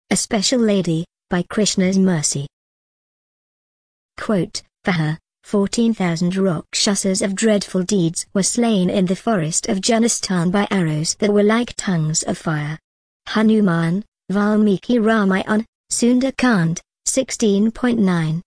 A Special Lady, by Krishna's Mercy. Quote, for her, 14,000 Rakshasas of dreadful deeds were slain in the forest of Janastan by arrows that were like tongues of fire. Hanuman, Valmiki Ramayana, Sundar-Kand, 16.9.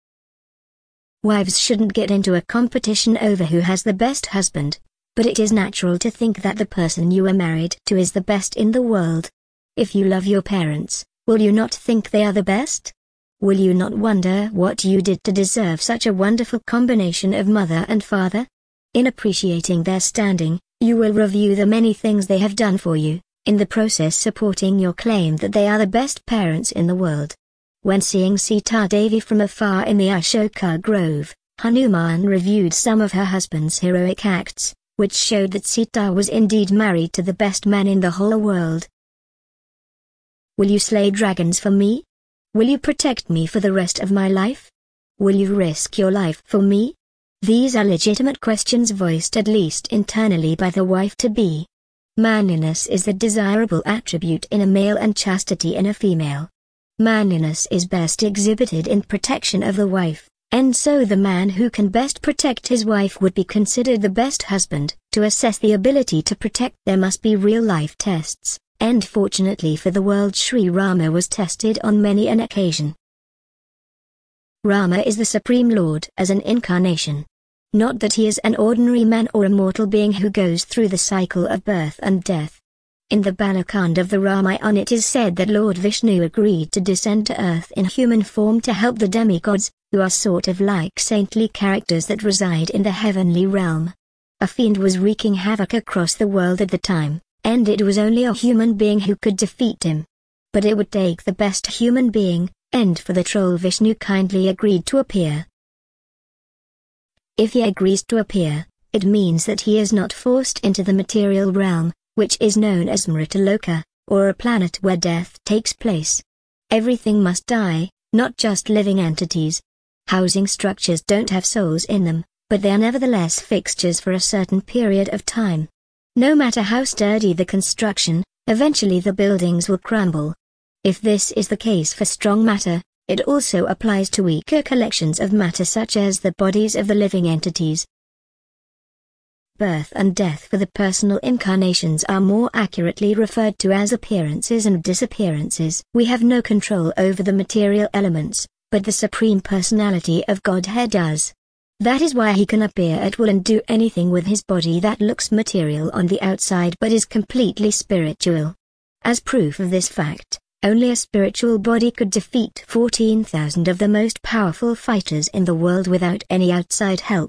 Wives shouldn't get into a competition over who has the best husband, but it is natural to think that the person you are married to is the best in the world. If you love your parents, will you not think they are the best? Will you not wonder what you did to deserve such a wonderful combination of mother and father? In appreciating their standing, you will review the many things they have done for you, in the process supporting your claim that they are the best parents in the world. When seeing Sita Devi from afar in the Ashoka Grove, Hanuman reviewed some of her husband's heroic acts, which showed that Sita was indeed married to the best man in the whole world. Will you slay dragons for me? Will you protect me for the rest of my life? Will you risk your life for me? These are legitimate questions voiced at least internally by the wife-to-be. Manliness is the desirable attribute in a male and chastity in a female. Manliness is best exhibited in protection of the wife, and so the man who can best protect his wife would be considered the best husband. To assess the ability to protect there must be real-life tests, and fortunately for the world Sri Rama was tested on many an occasion. Rama is the Supreme Lord as an incarnation. Not that he is an ordinary man or a mortal being who goes through the cycle of birth and death. In the Balakand of the Ramayana it is said that Lord Vishnu agreed to descend to earth in human form to help the demigods, who are sort of like saintly characters that reside in the heavenly realm. A fiend was wreaking havoc across the world at the time, and it was only a human being who could defeat him. But it would take the best human being, and for the troll Vishnu kindly agreed to appear. If he agrees to appear, it means that he is not forced into the material realm, which is known as Mritaloka, or a planet where death takes place. Everything must die, not just living entities. Housing structures don't have souls in them, but they are nevertheless fixtures for a certain period of time. No matter how sturdy the construction, eventually the buildings will crumble. If this is the case for strong matter, it also applies to weaker collections of matter such as the bodies of the living entities. Birth and death for the personal incarnations are more accurately referred to as appearances and disappearances. We have no control over the material elements, but the Supreme Personality of Godhead does. That is why he can appear at will and do anything with his body that looks material on the outside but is completely spiritual. As proof of this fact, only a spiritual body could defeat 14,000 of the most powerful fighters in the world without any outside help.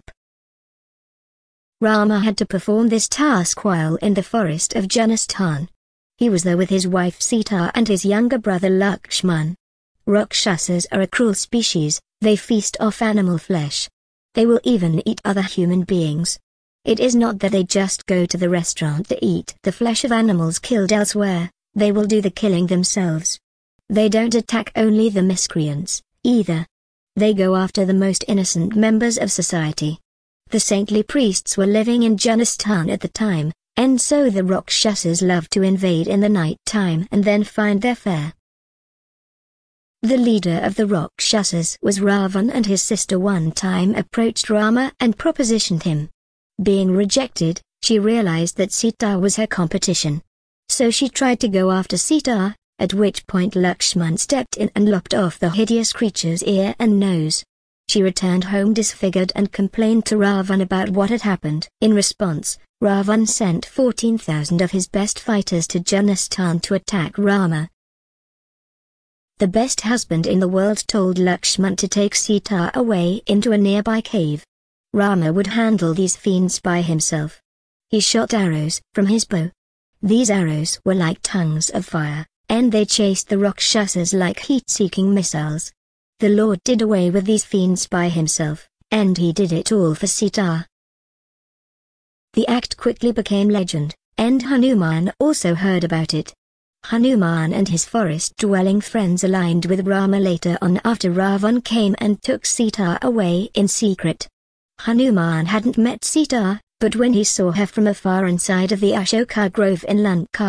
Rama had to perform this task while in the forest of Janastan. He was there with his wife Sita and his younger brother Lakshman. Rakshasas are a cruel species, they feast off animal flesh. They will even eat other human beings. It is not that they just go to the restaurant to eat the flesh of animals killed elsewhere, they will do the killing themselves. They don't attack only the miscreants, either. They go after the most innocent members of society. The saintly priests were living in Janastan at the time, and so the Rakshasas loved to invade in the night time and then find their fare. The leader of the Rakshasas was Ravan, and his sister one time approached Rama and propositioned him. Being rejected, she realized that Sita was her competition. So she tried to go after Sita, at which point Lakshman stepped in and lopped off the hideous creature's ear and nose. She returned home disfigured and complained to Ravan about what had happened. In response, Ravan sent 14,000 of his best fighters to Janastan to attack Rama. The best husband in the world told Lakshman to take Sita away into a nearby cave. Rama would handle these fiends by himself. He shot arrows from his bow. These arrows were like tongues of fire, and they chased the Rakshasas like heat-seeking missiles. The Lord did away with these fiends by himself, and he did it all for Sita. The act quickly became legend, and Hanuman also heard about it. Hanuman and his forest-dwelling friends aligned with Rama later on after Ravan came and took Sita away in secret. Hanuman hadn't met Sita, but when he saw her from afar inside of the Ashoka Grove in Lanka,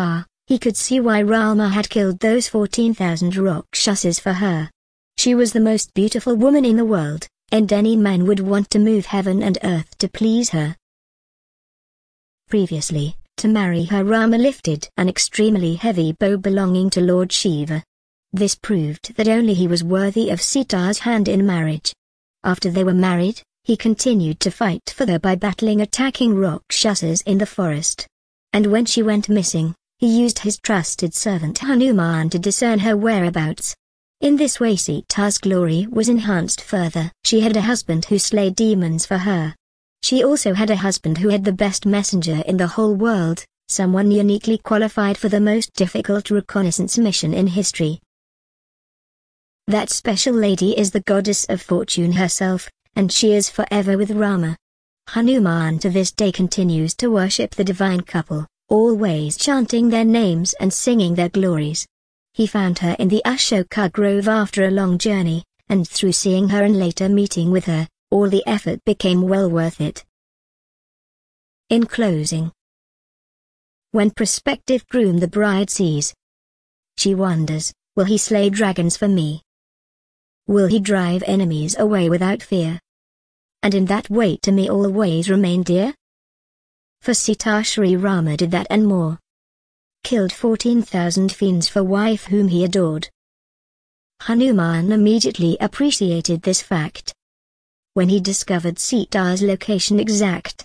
He could see why Rama had killed those 14,000 Rakshasas for her. She was the most beautiful woman in the world, and any man would want to move heaven and earth to please her. Previously, to marry her, Rama lifted an extremely heavy bow belonging to Lord Shiva. This proved that only he was worthy of Sita's hand in marriage. After they were married, he continued to fight for her by battling attacking Rakshasas in the forest. And when she went missing, he used his trusted servant Hanuman to discern her whereabouts. In this way Sita's glory was enhanced further. She had a husband who slayed demons for her. She also had a husband who had the best messenger in the whole world, someone uniquely qualified for the most difficult reconnaissance mission in history. That special lady is the goddess of fortune herself, and she is forever with Rama. Hanuman to this day continues to worship the divine couple, always chanting their names and singing their glories. He found her in the Ashoka Grove after a long journey, and through seeing her and later meeting with her, all the effort became well worth it. In closing, when prospective groom the bride sees, she wonders, will he slay dragons for me? Will he drive enemies away without fear? And in that way to me always remain dear? For Sita Shri Rama did that and more. Killed 14,000 fiends for wife whom he adored. Hanuman immediately appreciated this fact when he discovered Sita's location exact.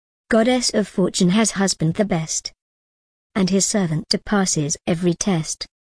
Goddess of fortune has husband the best, and his servant passes every test.